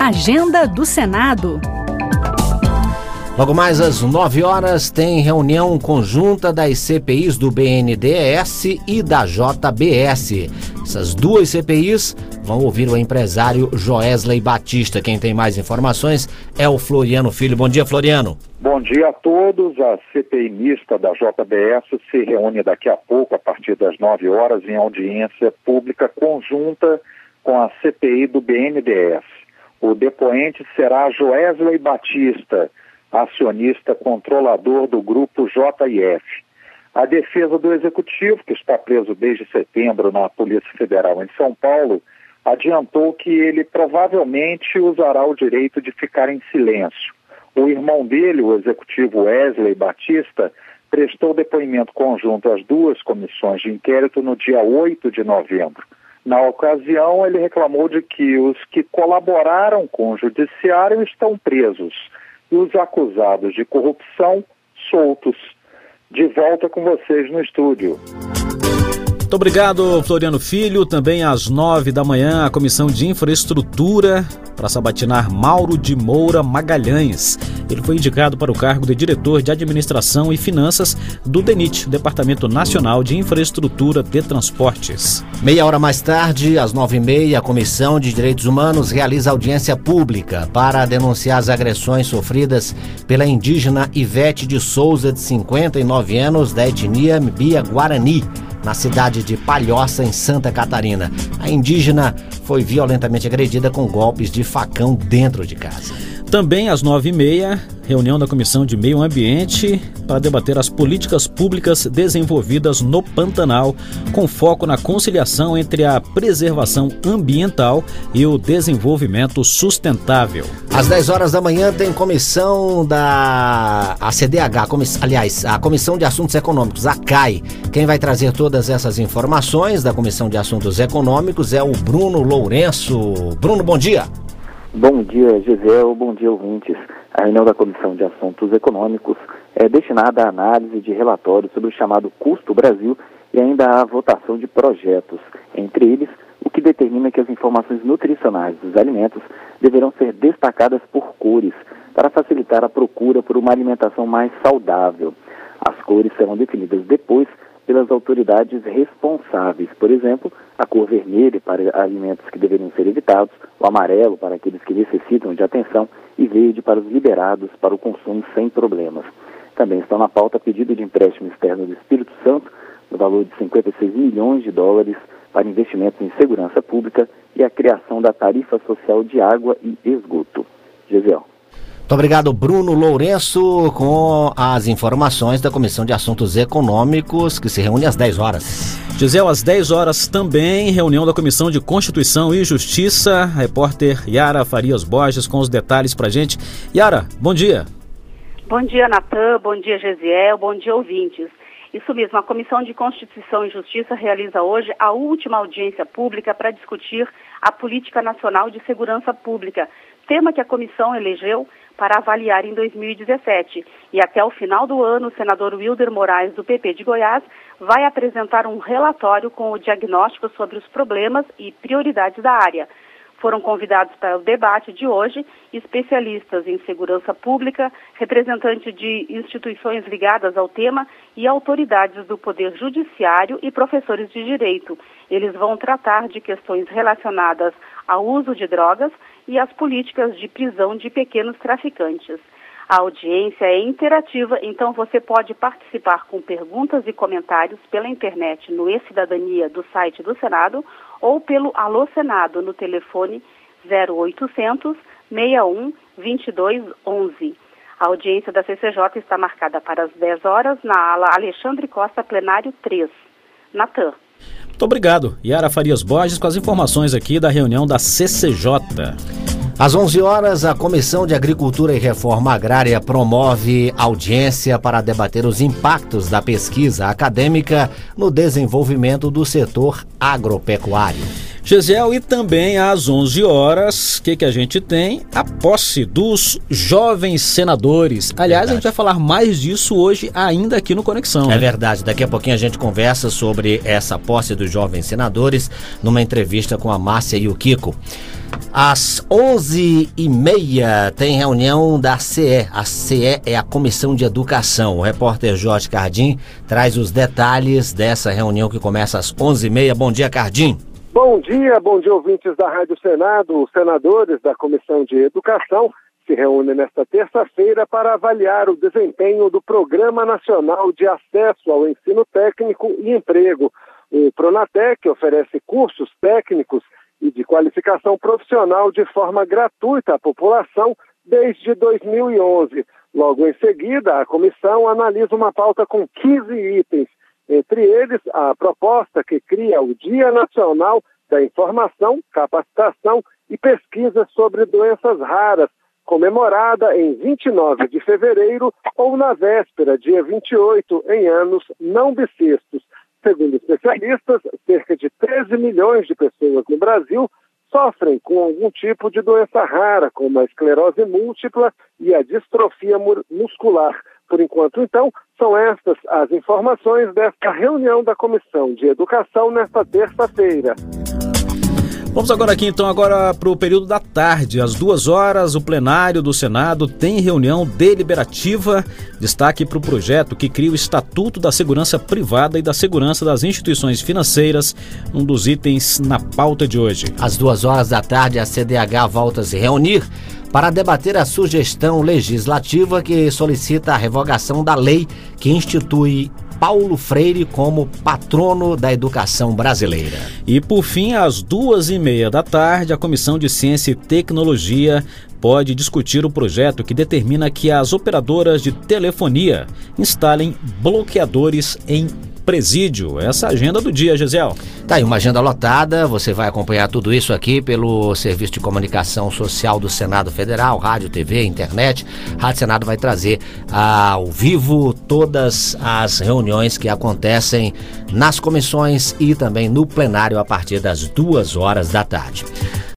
Agenda do Senado. Logo mais às 9 horas tem reunião conjunta das CPIs do BNDES e da JBS. Essas duas CPIs vão ouvir o empresário Joesley Batista. Quem tem mais informações é o Floriano Filho. Bom dia, Floriano. Bom dia a todos. A CPI mista da JBS se reúne daqui a pouco, a partir das 9 horas, em audiência pública conjunta com a CPI do BNDES. O depoente será Joesley Batista, acionista controlador do grupo JIF. A defesa do executivo, que está preso desde setembro na Polícia Federal em São Paulo, adiantou que ele provavelmente usará o direito de ficar em silêncio. O irmão dele, o executivo Wesley Batista, prestou depoimento conjunto às duas comissões de inquérito no dia 8 de novembro. Na ocasião, ele reclamou de que os que colaboraram com o judiciário estão presos e os acusados de corrupção soltos. De volta com vocês no estúdio. Muito obrigado, Floriano Filho. Também às 9 da manhã, a Comissão de Infraestrutura para sabatinar Mauro de Moura Magalhães. Ele foi indicado para o cargo de diretor de Administração e Finanças do DENIT, Departamento Nacional de Infraestrutura de Transportes. Meia hora mais tarde, às 9h30, a Comissão de Direitos Humanos realiza audiência pública para denunciar as agressões sofridas pela indígena Ivete de Souza, de 59 anos, da etnia Mbia Guarani, na cidade de Palhoça, em Santa Catarina. A indígena foi violentamente agredida com golpes de facão dentro de casa. Também às 9h30, reunião da Comissão de Meio Ambiente para debater as políticas públicas desenvolvidas no Pantanal, com foco na conciliação entre a preservação ambiental e o desenvolvimento sustentável. Às 10 horas da manhã tem comissão da CDH, a Comissão de Assuntos Econômicos, a CAI. Quem vai trazer todas essas informações da Comissão de Assuntos Econômicos é o Bruno Lourenço. Bruno, bom dia. Bom dia, Gisel. Bom dia, ouvintes. A reunião da Comissão de Assuntos Econômicos é destinada à análise de relatórios sobre o chamado Custo Brasil e ainda à votação de projetos. Entre eles, o que determina que as informações nutricionais dos alimentos deverão ser destacadas por cores, para facilitar a procura por uma alimentação mais saudável. As cores serão definidas depois pelas autoridades responsáveis. Por exemplo, a cor vermelha para alimentos que deveriam ser evitados, o amarelo para aqueles que necessitam de atenção e verde para os liberados para o consumo sem problemas. Também estão na pauta pedido de empréstimo externo do Espírito Santo, no valor de 56 milhões de dólares para investimentos em segurança pública e a criação da tarifa social de água e esgoto. Gisel. Muito obrigado, Bruno Lourenço, com as informações da Comissão de Assuntos Econômicos, que se reúne às 10 horas. Gisel, às 10 horas também, reunião da Comissão de Constituição e Justiça. Repórter Yara Farias Borges com os detalhes pra gente. Yara, bom dia. Bom dia, Natan. Bom dia, Gesiel. Bom dia, ouvintes. Isso mesmo, a Comissão de Constituição e Justiça realiza hoje a última audiência pública para discutir a Política Nacional de Segurança Pública, tema que a comissão elegeu para avaliar em 2017. E até o final do ano, o senador Wilder Moraes, do PP de Goiás, vai apresentar um relatório com o diagnóstico sobre os problemas e prioridades da área. Foram convidados para o debate de hoje especialistas em segurança pública, representantes de instituições ligadas ao tema e autoridades do Poder Judiciário e professores de direito. Eles vão tratar de questões relacionadas ao uso de drogas e às políticas de prisão de pequenos traficantes. A audiência é interativa, então você pode participar com perguntas e comentários pela internet no E-Cidadania do site do Senado ou pelo Alô Senado no telefone 0800 61 22 11. A audiência da CCJ está marcada para as 10 horas na ala Alexandre Costa, plenário 3. Natan. Muito obrigado. Yara Farias Borges com as informações aqui da reunião da CCJ. Às 11 horas, a Comissão de Agricultura e Reforma Agrária promove audiência para debater os impactos da pesquisa acadêmica no desenvolvimento do setor agropecuário. Gesiel, e também às 11 horas, o que a gente tem? A posse dos jovens senadores. Aliás, a gente vai falar mais disso hoje ainda aqui no Conexão. É verdade, daqui a pouquinho a gente conversa sobre essa posse dos jovens senadores numa entrevista com a Márcia e o Kiko. Às 11h30 tem reunião da CE. A CE é a Comissão de Educação. O repórter Jorge Cardim traz os detalhes dessa reunião que começa às 11h30. Bom dia, Cardim. Bom dia ouvintes da Rádio Senado. Os senadores da Comissão de Educação se reúnem nesta terça-feira para avaliar o desempenho do Programa Nacional de Acesso ao Ensino Técnico e Emprego. O Pronatec oferece cursos técnicos e de qualificação profissional de forma gratuita à população desde 2011. Logo em seguida, a comissão analisa uma pauta com 15 itens, entre eles a proposta que cria o Dia Nacional da Informação, Capacitação e Pesquisa sobre Doenças Raras, comemorada em 29 de fevereiro ou na véspera, dia 28, em anos não bissextos. Segundo especialistas, cerca de 13 milhões de pessoas no Brasil sofrem com algum tipo de doença rara, como a esclerose múltipla e a distrofia muscular. Por enquanto, então, são estas as informações desta reunião da Comissão de Educação nesta terça-feira. Vamos agora aqui então para o período da tarde, às 14h, o plenário do Senado tem reunião deliberativa. Destaque para o projeto que cria o Estatuto da Segurança Privada e da Segurança das Instituições Financeiras, um dos itens na pauta de hoje. Às 14h da tarde, a CDH volta a se reunir para debater a sugestão legislativa que solicita a revogação da lei que institui Paulo Freire como patrono da educação brasileira. E por fim, às 14h30 da tarde, a Comissão de Ciência e Tecnologia pode discutir o projeto que determina que as operadoras de telefonia instalem bloqueadores em presídio. Essa é a agenda do dia, Gisele. Tá aí uma agenda lotada, você vai acompanhar tudo isso aqui pelo Serviço de Comunicação Social do Senado Federal, rádio, TV, internet. Rádio Senado vai trazer ao vivo todas as reuniões que acontecem nas comissões e também no plenário a partir das 14h da tarde.